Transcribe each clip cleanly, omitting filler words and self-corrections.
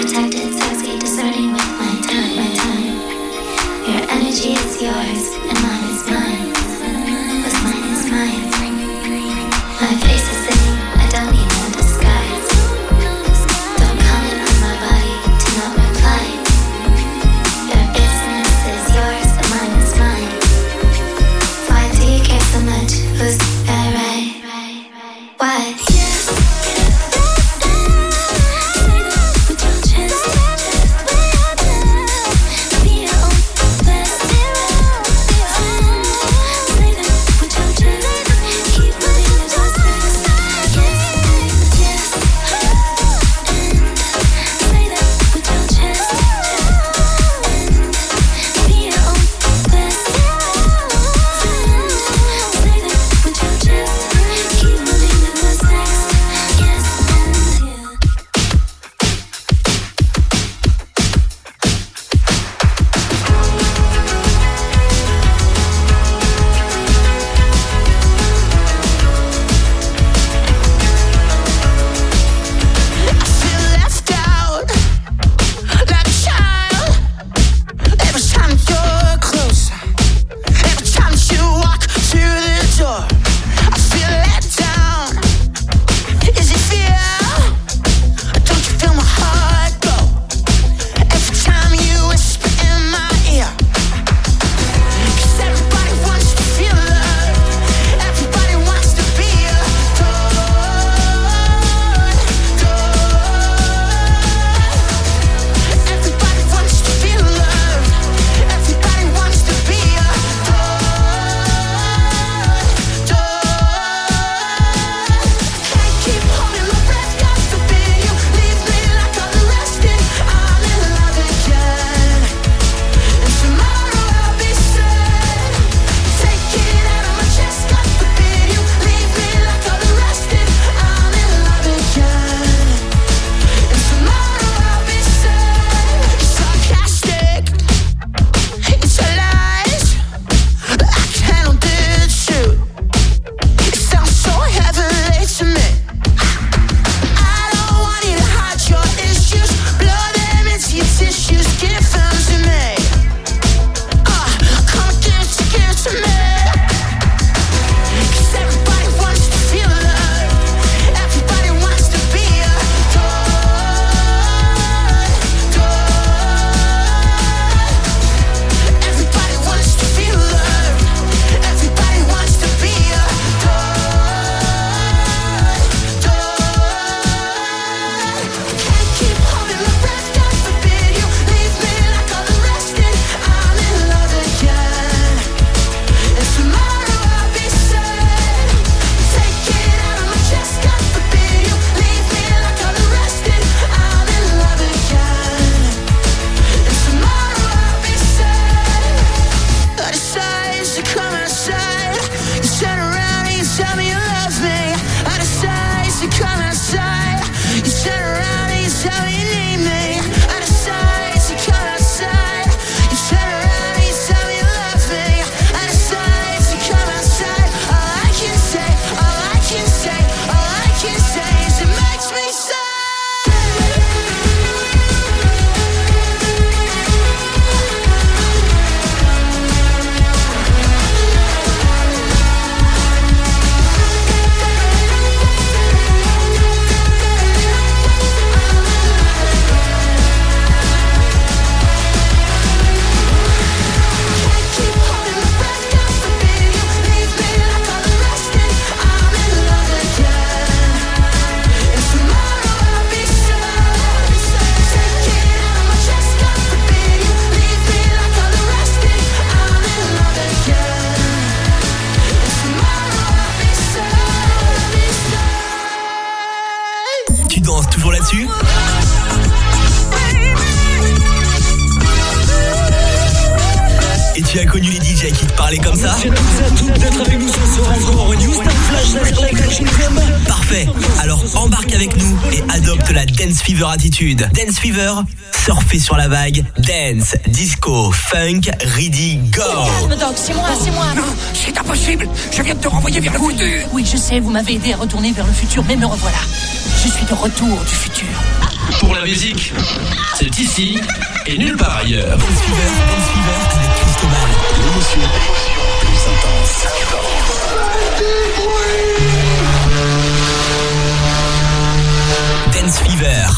là-dessus. Et tu as connu les DJ qui te parlaient comme ça? Merci à toutes d'être avec nous ce soir encore. Une Houston Flash sur la Catching Them. Parfait. Alors embarque avec nous et adopte la Dance Fever attitude. Dance Fever, surfer sur la vague. Dance, disco, funk, ready, go. Calme, Doc, c'est moi. Non, c'est impossible. Je viens de te renvoyer vers le futur. Oui, je sais, vous m'avez aidé à retourner vers le futur, mais me revoilà. Je suis de retour du futur. Pour la musique, c'est ici et nulle part ailleurs. Dance Fever avec Cristobal. L'émotion plus intense. Dance Fever.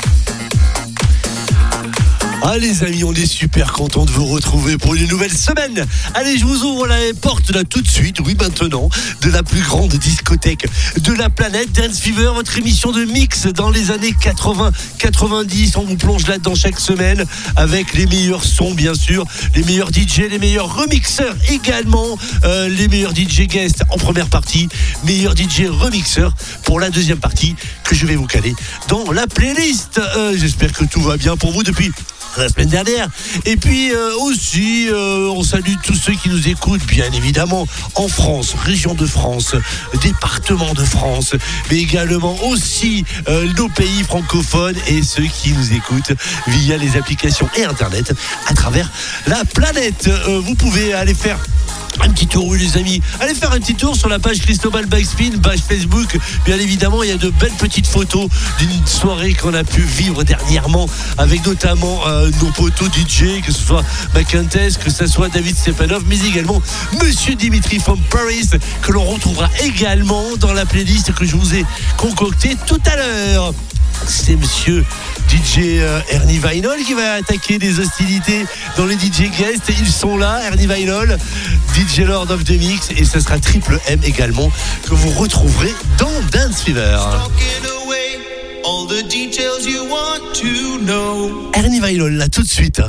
Ah les amis, on est super content de vous retrouver pour une nouvelle semaine. Allez, je vous ouvre la porte là tout de suite, oui maintenant, de la plus grande discothèque de la planète, Dance Fever, votre émission de mix dans les années 80-90. On vous plonge là-dedans chaque semaine avec les meilleurs sons bien sûr, les meilleurs DJ, les meilleurs remixeurs également, les meilleurs DJ guests en première partie, meilleurs DJ remixeurs pour la deuxième partie que je vais vous caler dans la playlist. J'espère que tout va bien pour vous depuis la semaine dernière. Et puis aussi, on salue tous ceux qui nous écoutent, bien évidemment, en France, région de France, département de France, mais également aussi nos pays francophones et ceux qui nous écoutent via les applications et Internet à travers la planète. Vous pouvez aller faire un petit tour, oui les amis. Allez faire un petit tour sur la page Cristobal Backspin, page Facebook. Bien évidemment, il y a de belles petites photos d'une soirée qu'on a pu vivre dernièrement avec notamment nos potos DJ, que ce soit Macinthes, que ce soit David Stepanov, mais également Monsieur Dimitri from Paris, que l'on retrouvera également dans la playlist que je vous ai concoctée tout à l'heure. C'est Monsieur DJ Ernie Vinyl qui va attaquer les hostilités dans les DJ guests. Ils sont là, Ernie Vinyl, DJ Lord of the Mix, et ce sera Triple M également que vous retrouverez dans Dance Fever. Ernie Vinyl là tout de suite.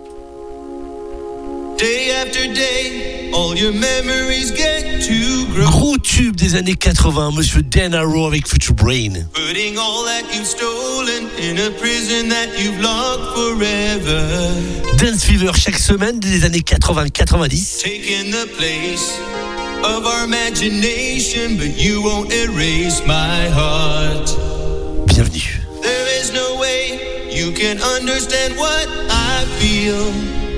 Day after day, all your memories get to grow. Gros tube des années 80, Monsieur Dan Arrow avec Future Brain. Putting all that you've stolen in a prison that you've locked forever. Dance Fever chaque semaine des années 80-90. Taking the place of our imagination, but you won't erase my heart. Bienvenue. There is no way you can understand what I feel.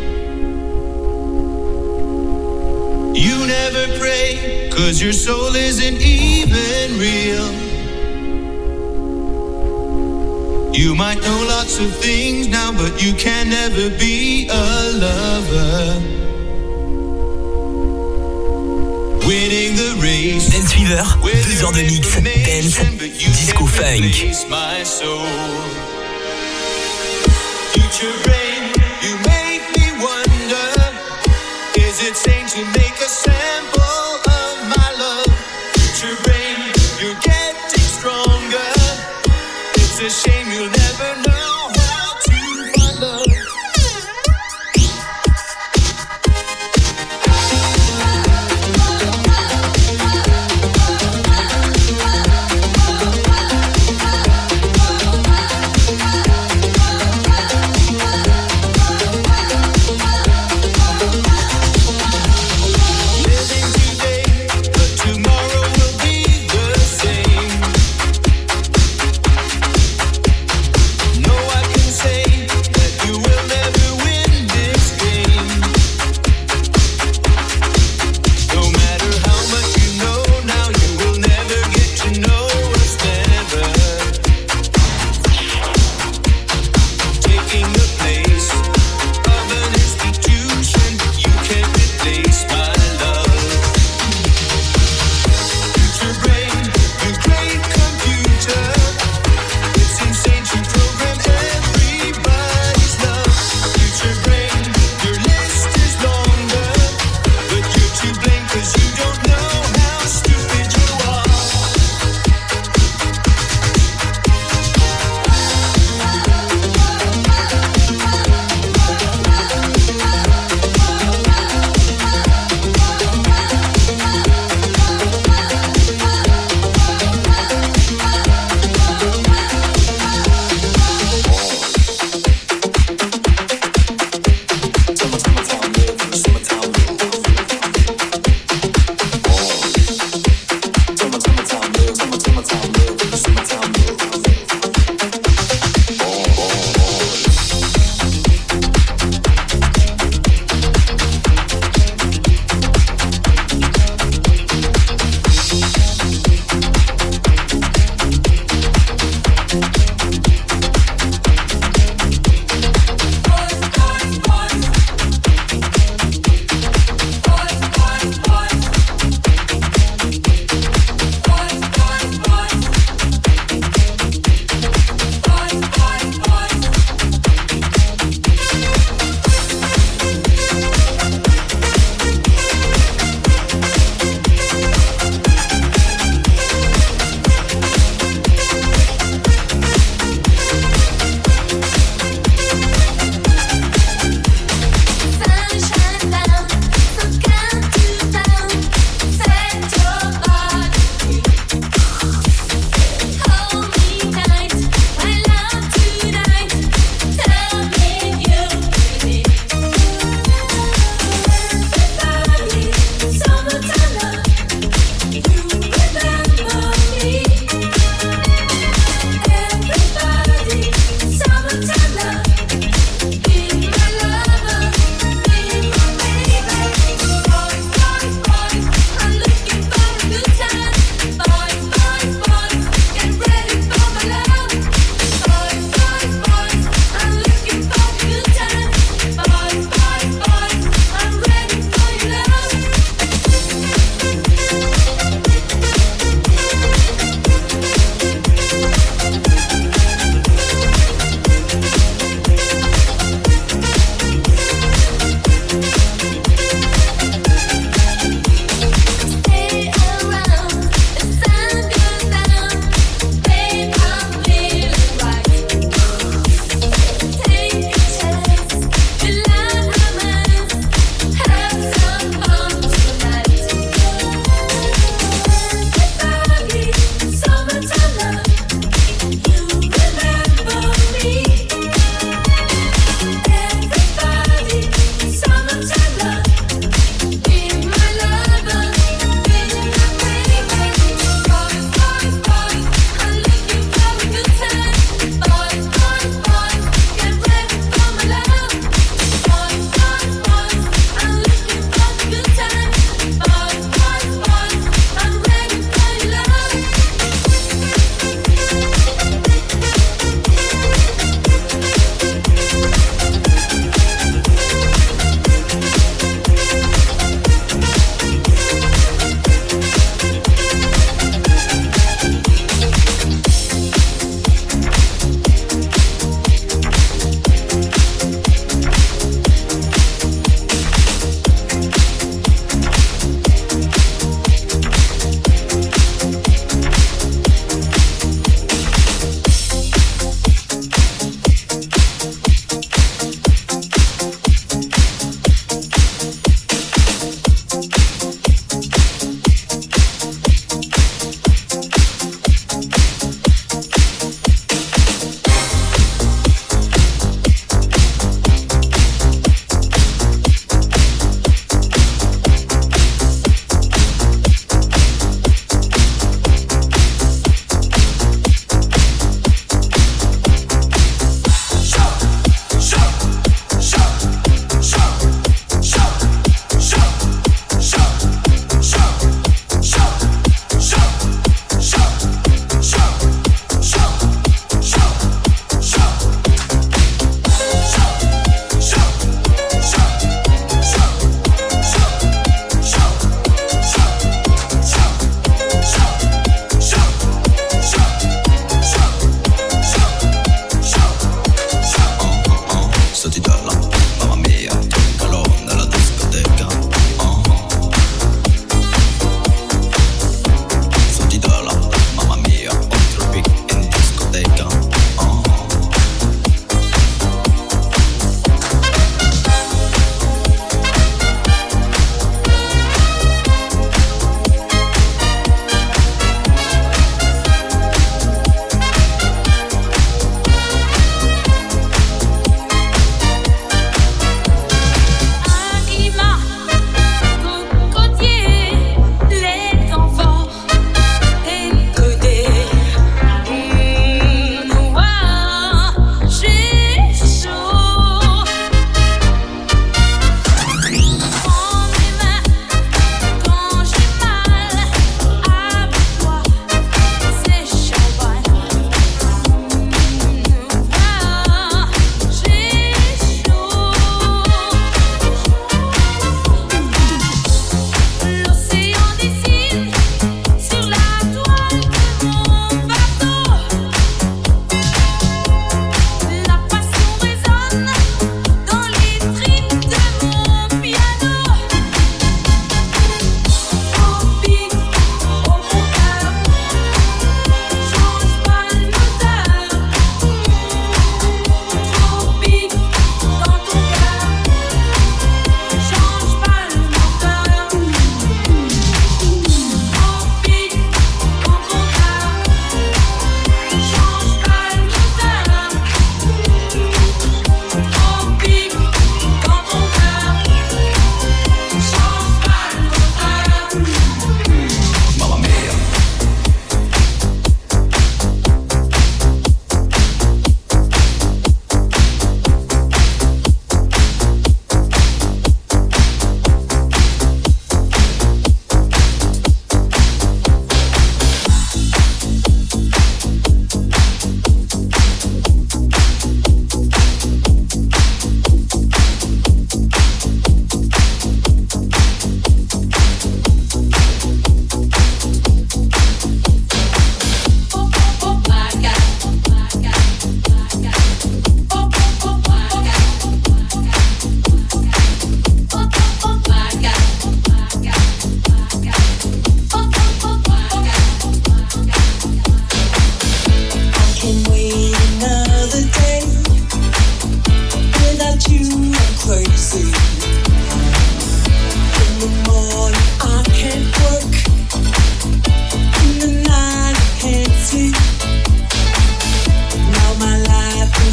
You never pray, 'cause your soul isn't even real. You might know lots of things now, but you can never be a lover. Winning the race. Dance Fever, 2 heures de mix, dance, disco, funk. Future brain, you make me wonder, is it sane to make a sample of my love? Future brain, you're getting stronger. It's a shame you'll never know how to find love. Living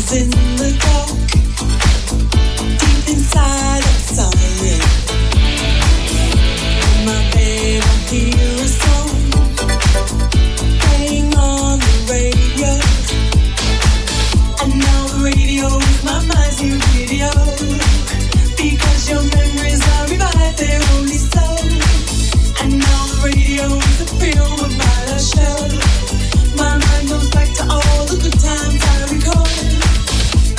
in the dark, deep inside of silence. In my bed I hear a song playing on the radio. And now the radio is my mind's new video, because your memories are revived, they're only so. And now the radio is a film about our show. My mind goes back to all the good times I recall.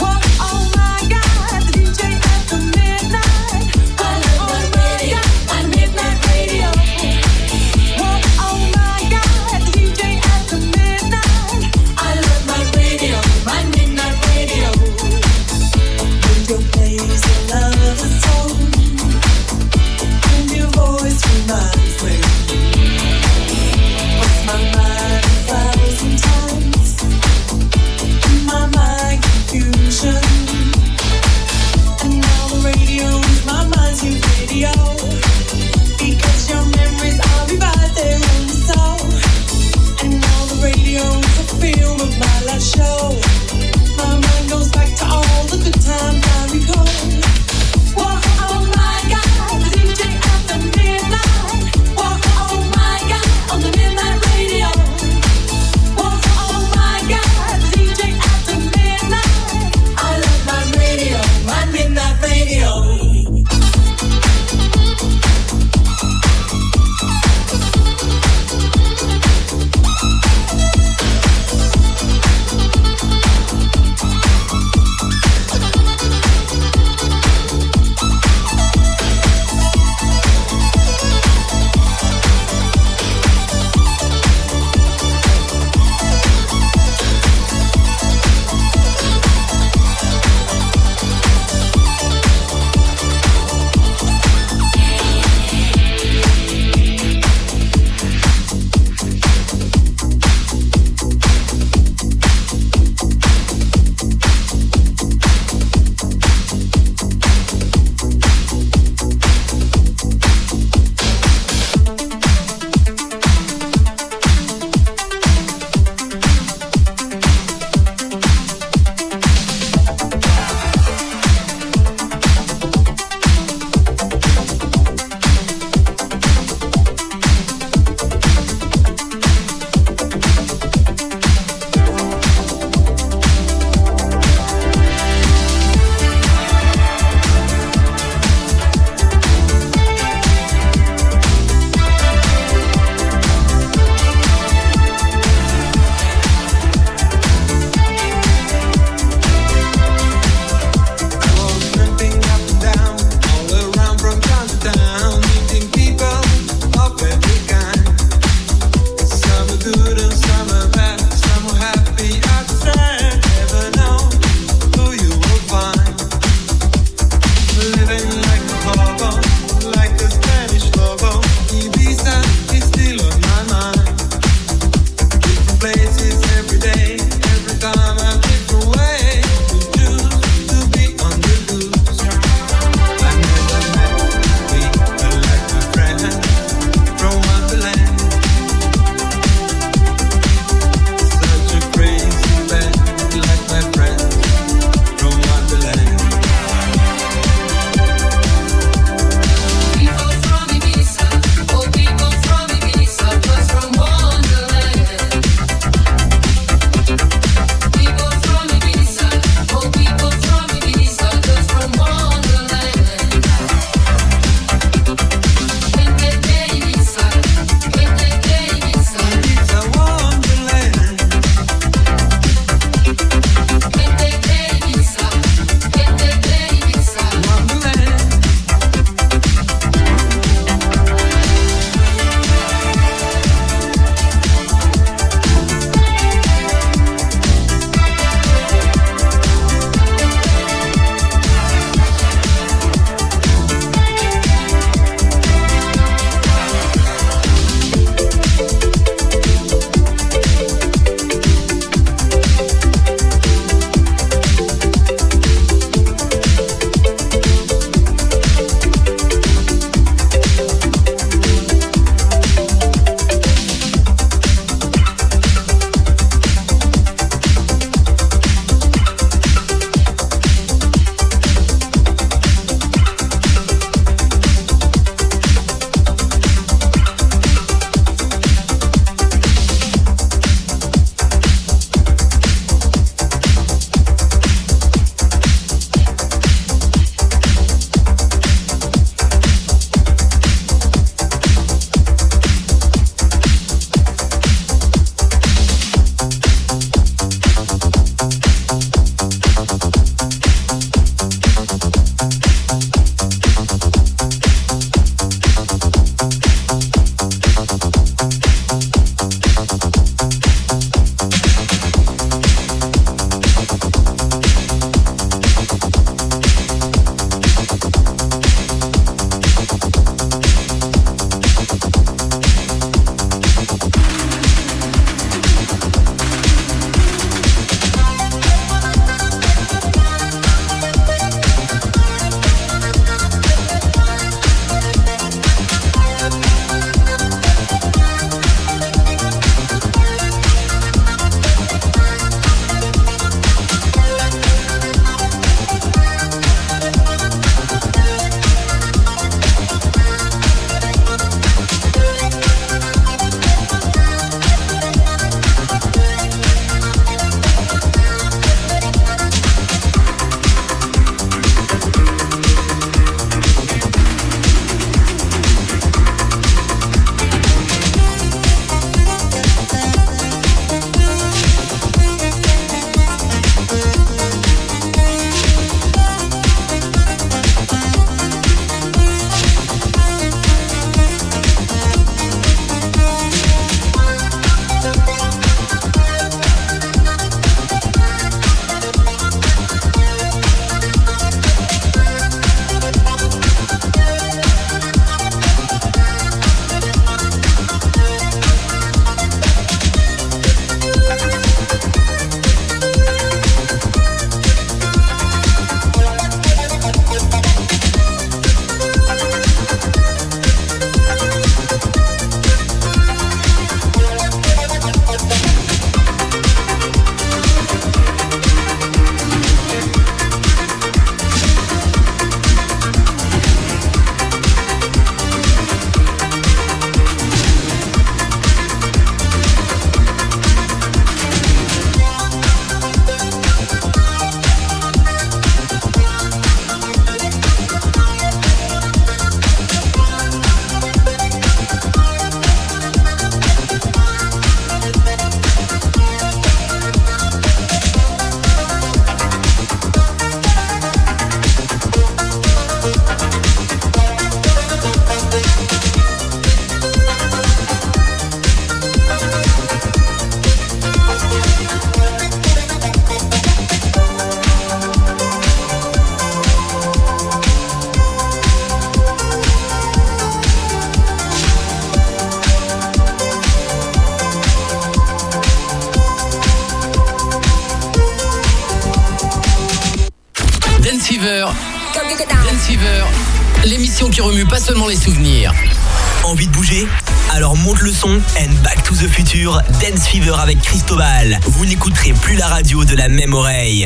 Fever. Dance Fever, l'émission qui remue pas seulement les souvenirs. Envie de bouger? Alors monte le son and back to the future, Dance Fever avec Cristobal. Vous n'écouterez plus la radio de la même oreille.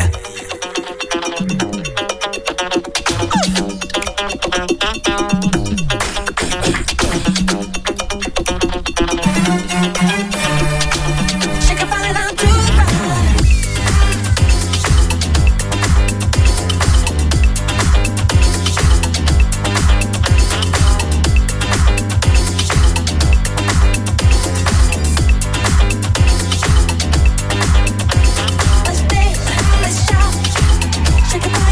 Let's shout, shake it.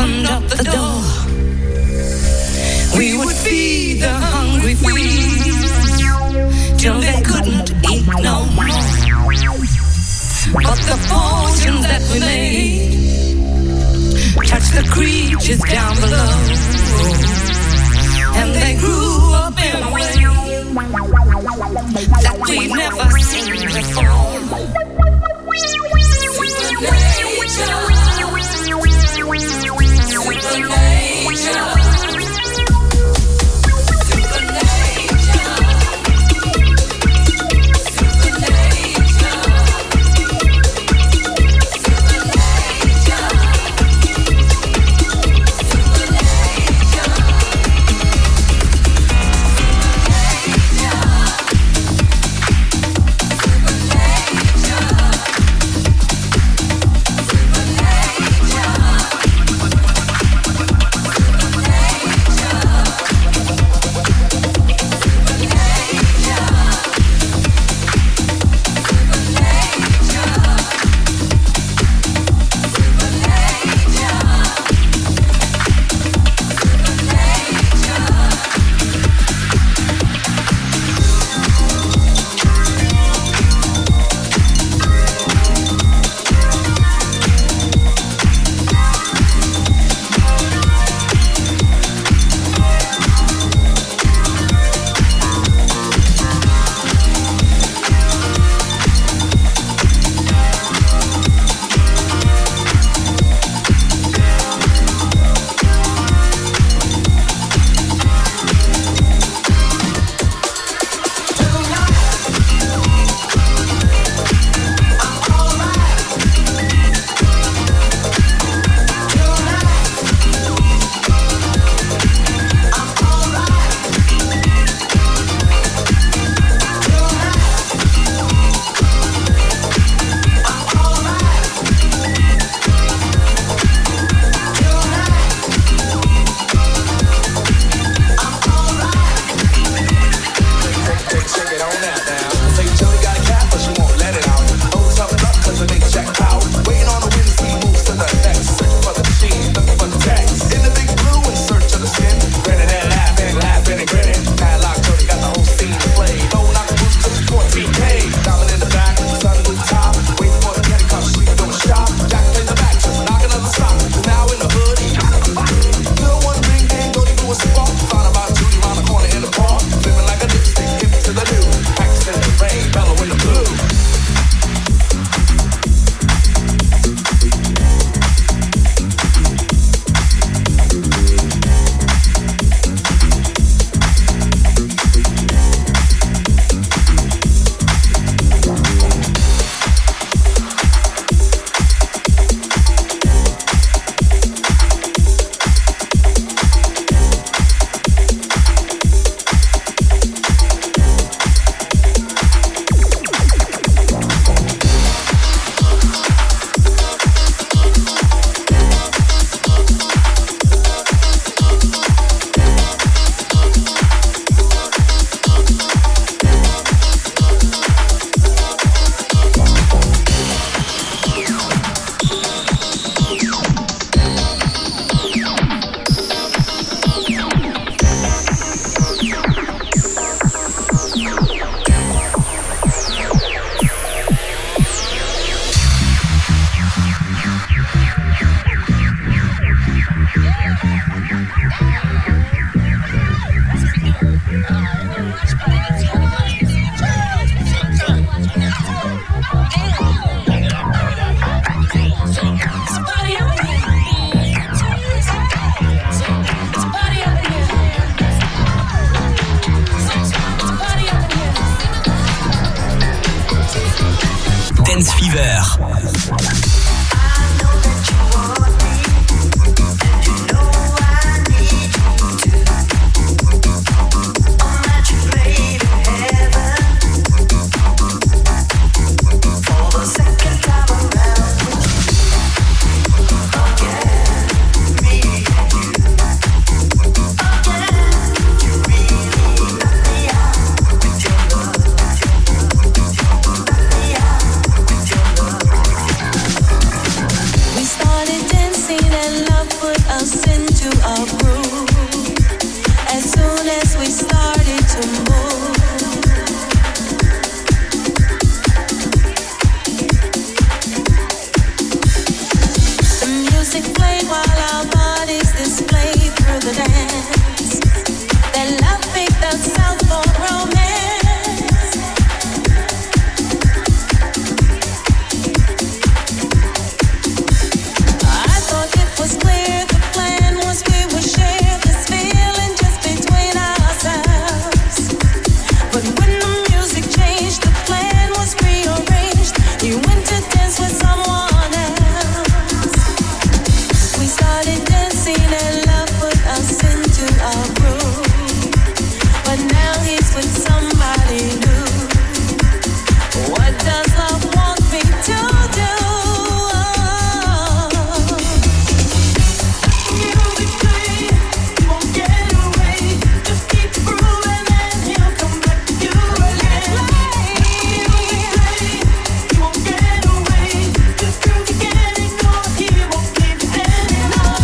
opened up the door, we would feed the hungry feet till they couldn't eat no more. But the potions that we made touched the creatures down below, and they grew up in a way that we've never seen before. Dance Fever. Love. dancing and love put us into a groove. As soon as we started to move, the music played while our bodies displayed through the dance. Then love picked us out for romance. I thought it was clear the plan was we would share this feeling just between ourselves. But when the music changed, the plan was rearranged. You went to dance with someone else. We started dancing and love put us into a groove. But now he's with somebody new. What does love want me to do? Music play, you won't get away. Just keep grooving and he'll come back to you again. Music play, you won't get away. Just groove again, ignore, he won't leave you anymore.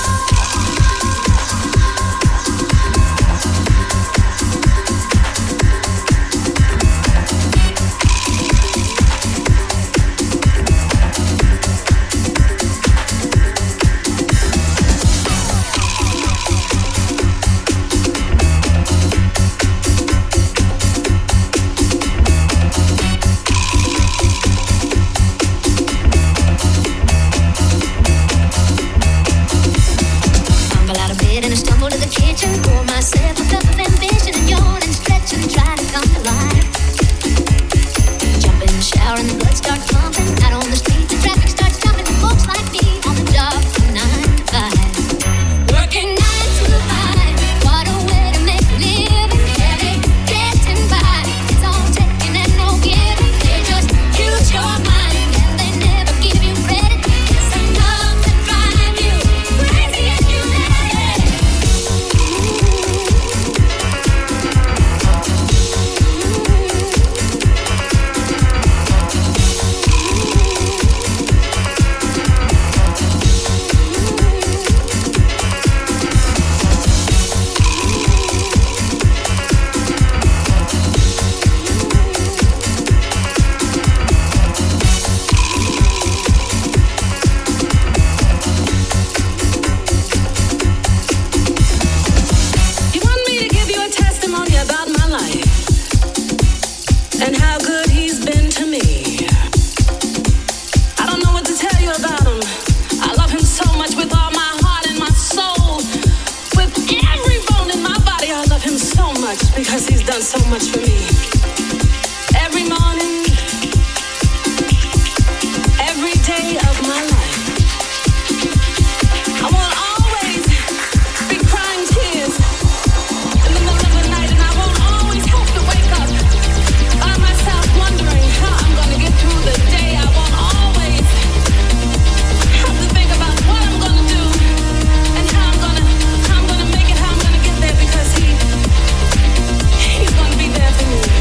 Fumble out of bed and I stumble to the kitchen. Pour myself a cup of ambition and yawn and stretch and try to come to life. Jump in the shower and the blood starts pumping. Out on the street, the traffic starts jumping. Folks like me on the job from 9 to 5. Working 9 to 5. What a way to make a living. Barely getting by. It's all taking and no giving. They just use your mind and they never give you credit. It's enough to drive you crazy and you let it. You want me to give you a testimony about my life and how good he's been to me. I don't know what to tell you about him. I love him so much with all my heart and my soul. With every bone in my body, I love him so much because he's done so much for me. Every morning, every day of my life, I won't always be crying tears in the middle of the night, and I won't always have to wake up by myself wondering how I'm gonna get through the day. I won't always have to think about what I'm gonna do and how I'm gonna make it, how I'm gonna get there, because he's gonna be there for me.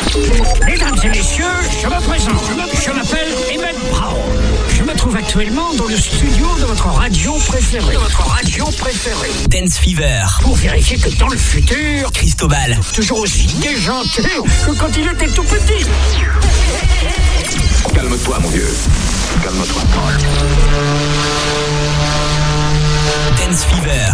Mesdames et messieurs, je me présente. Je m'appelle Emmett Brown. Je me trouve actuellement dans le studio de votre radio préférée. Dance Fever. Pour vérifier que dans le futur, Cristobal. toujours aussi déjanté que quand il était tout petit. Calme-toi, mon vieux. Calme-toi. Dance Fever.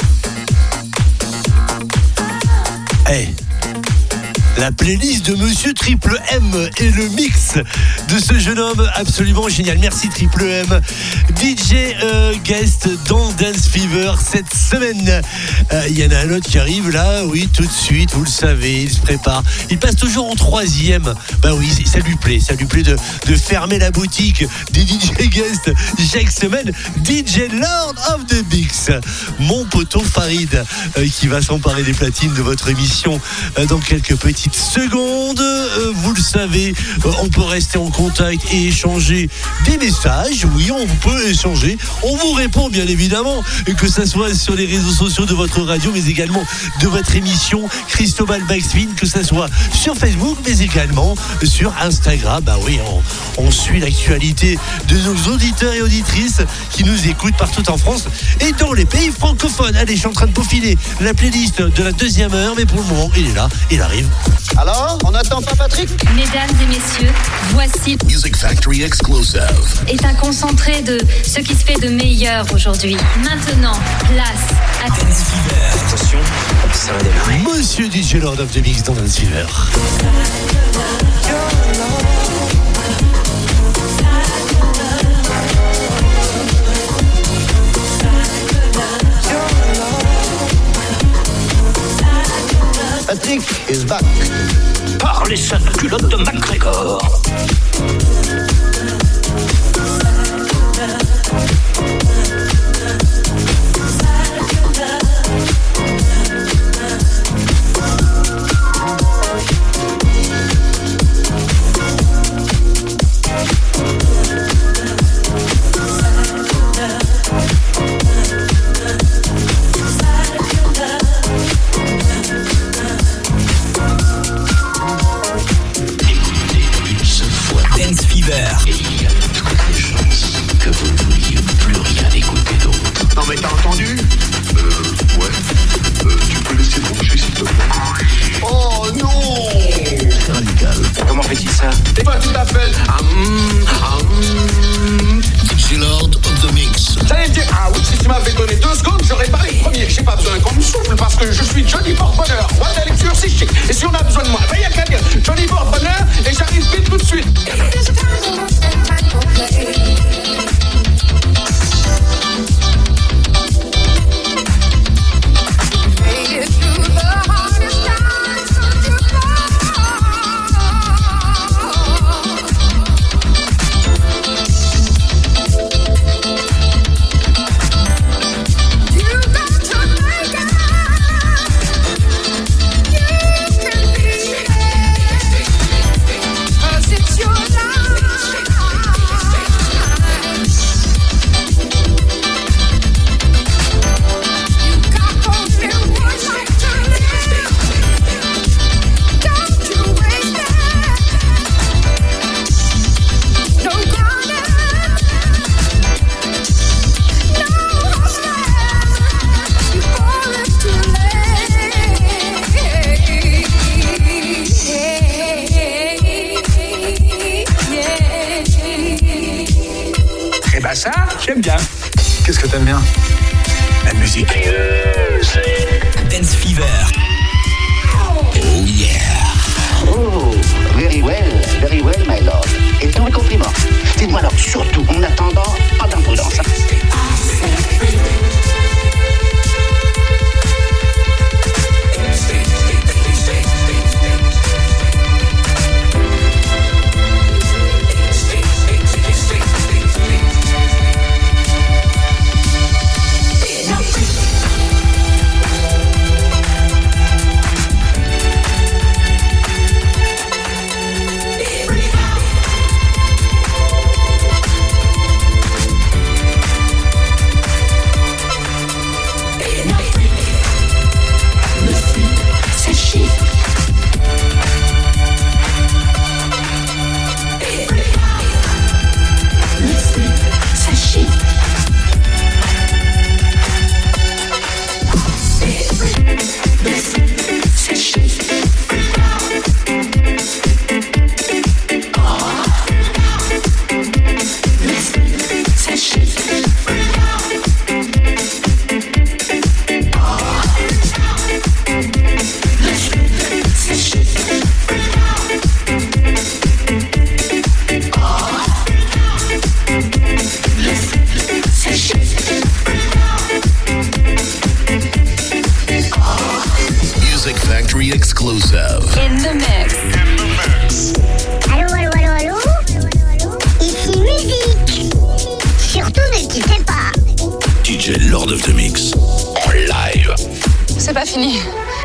Hey, la playlist de Monsieur Triple M et le mix de ce jeune homme absolument génial. Merci Triple M. DJ guest dans Dance Fever cette semaine. Il y en a un autre qui arrive là, oui, tout de suite, vous le savez, il se prépare. Il passe toujours en 3e. Bah oui, ça lui plaît de fermer la boutique des DJ guests chaque semaine. DJ Lord of the Mix, mon poteau Farid, qui va s'emparer des platines de votre émission dans quelques petites secondes. Vous le savez, on peut rester en contact et échanger des messages. Oui, on peut échanger. On vous répond bien évidemment, que ça soit sur les réseaux sociaux de votre radio, mais également de votre émission Cristobal Backspin, que ça soit sur Facebook, mais également sur Instagram. Bah oui, on suit l'actualité de nos auditeurs et auditrices qui nous écoutent partout en France et dans les pays francophones. Allez, je suis en train de peaufiner la playlist de la 2e heure, mais pour le moment, il est là, il arrive. Alors, on n'attend pas Patrick? Mesdames et messieurs, voici Music Factory Exclusive. est un concentré de ce qui se fait de meilleur aujourd'hui. Maintenant, place à Dance Fever. Attention, ça va démarrer. Monsieur DJ Lord of the Mix dans Dance Fever. Patrick is back. Par les sales culottes de McGregor. Dance Fever. Et il y a toutes les chances que vous ne vouliez plus rien écouter d'autre. Non mais t'as entendu? Ouais. Tu peux laisser brancher, s'il te plaît. Oh non! Radical. Comment fait-il ça? C'est pas tout à fait. DJ Lord of the Mix. J'allais dire, ah oui, si tu m'avais donné 2 secondes, j'aurais parlé premier. J'ai pas besoin qu'on me souffle parce que je suis Johnny Porte-Bonheur. Roi de la lecture, c'est chic. Et si on a besoin de moi, ben y'a qu'à dire Johnny Porte-Bonheur et j'arrive vite tout de suite. Ça, j'aime bien. Qu'est-ce que t'aimes bien? La musique. Dance Fever. Oh yeah. Oh, very well, my lord. Et tous mes compliments. Dites-moi alors, surtout, en attendant, pas d'imprudence. Music Factory exclusive. In the mix. Allô, allô, allô, allô? Ici musique. Surtout ne quittez pas. DJ Lord of the Mix en live. C'est pas fini.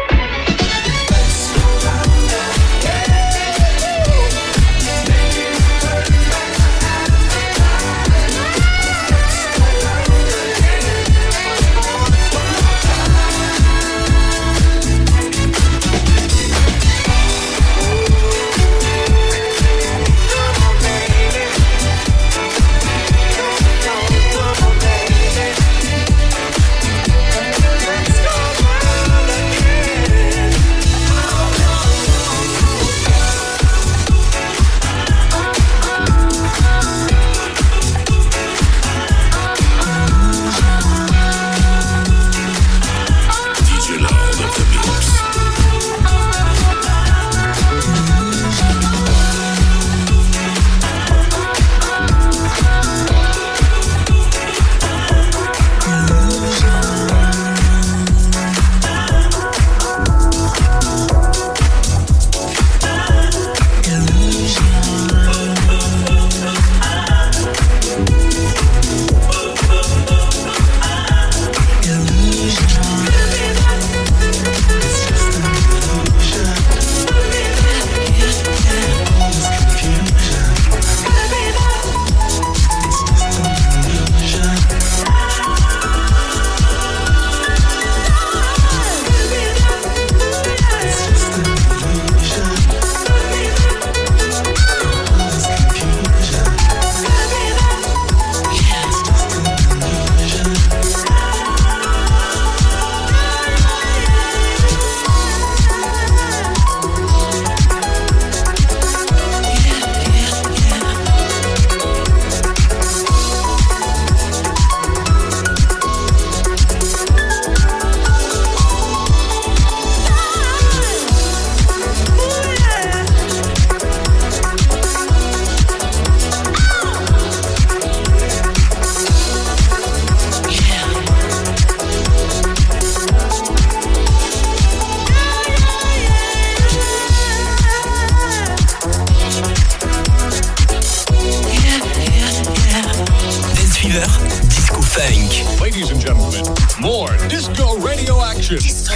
Ladies and gentlemen, more disco radio action.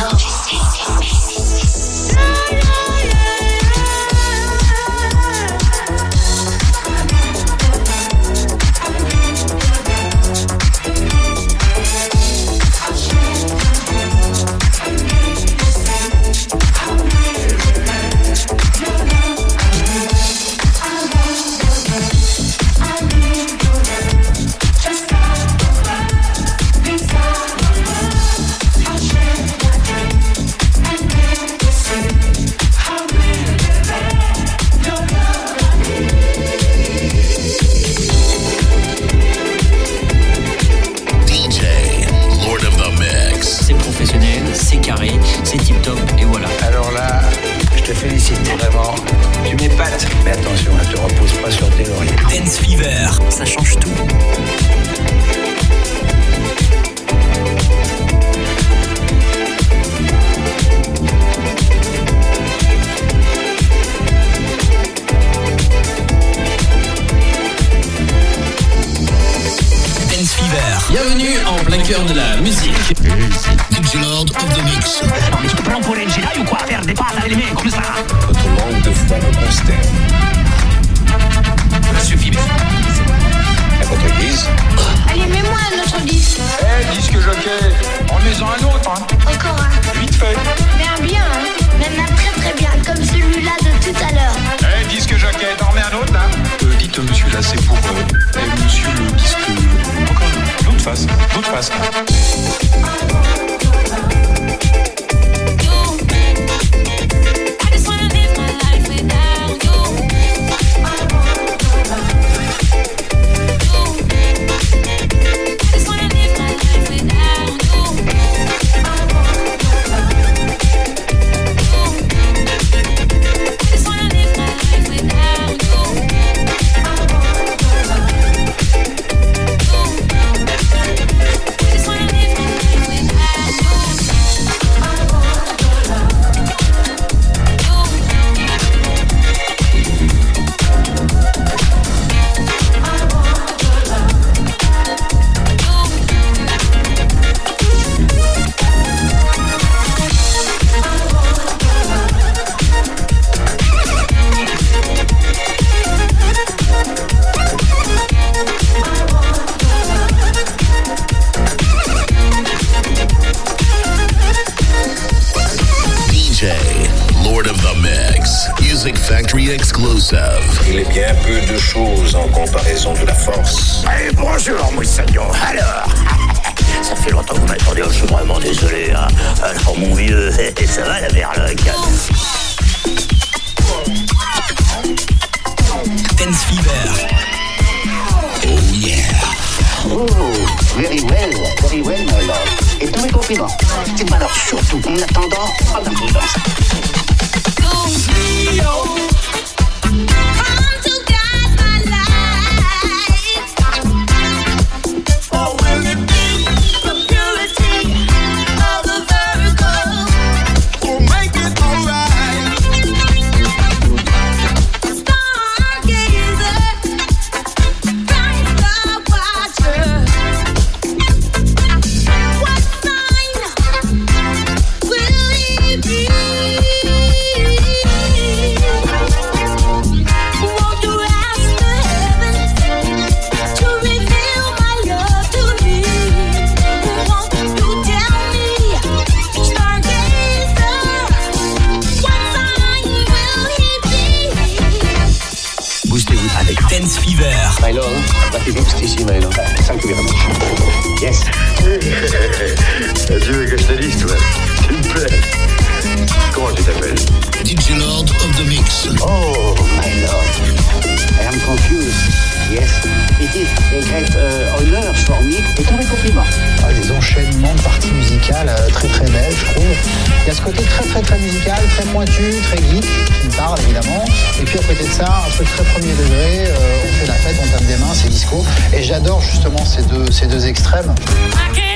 Bienvenue en plein cœur de la musique. DJ Lord of the Mix. Mais tu te prends pour un Jedi ou quoi? Faire des passes à l'ennemi comme ça. Votre manque de foi me consterne. Suffit, mais... À votre guise. Allez, mets-moi un autre disque. Disque jockey, remets-en un autre, hein. Encore un. Vite fait. Mais un bien, hein. Même un très très bien, comme celui-là de tout à l'heure. Disque jockey, t'en remets un autre, là. Dites monsieur là, c'est pour monsieur le disque. Encore l'autre face, l'autre face. Lord of the Mix, Music Factory exclusive. Il est bien peu de choses en comparaison de la force. Allez, bonjour, Moussaillon. Alors, ça fait longtemps que vous m'attendez, je suis vraiment désolé. Hein. Alors, mon vieux, ça va la berloque? Dance Fever. Oh yeah. Oh, very well, my lord. Et tous mes compliments. C'est pas alors surtout en attendant, en abondance. Dance Fever. My lord, what is next ici, my lord? Thank you very much. Yes. Adieu, que je te dise, toi. Tu me plais. Comment tu t'appelles? DJ Lord of the Mix. Oh, my lord. I am confused. Yes. It is a great honor for me. Et tous mes compliments. Des enchaînements de parties musicales très très belles, je trouve. Il y a ce côté très musical, très pointu, très geek, qui me parle évidemment. Et puis à côté de ça, un truc très premier degré, on fait la fête, on tape des mains, c'est disco. Et j'adore justement ces deux extrêmes. I can't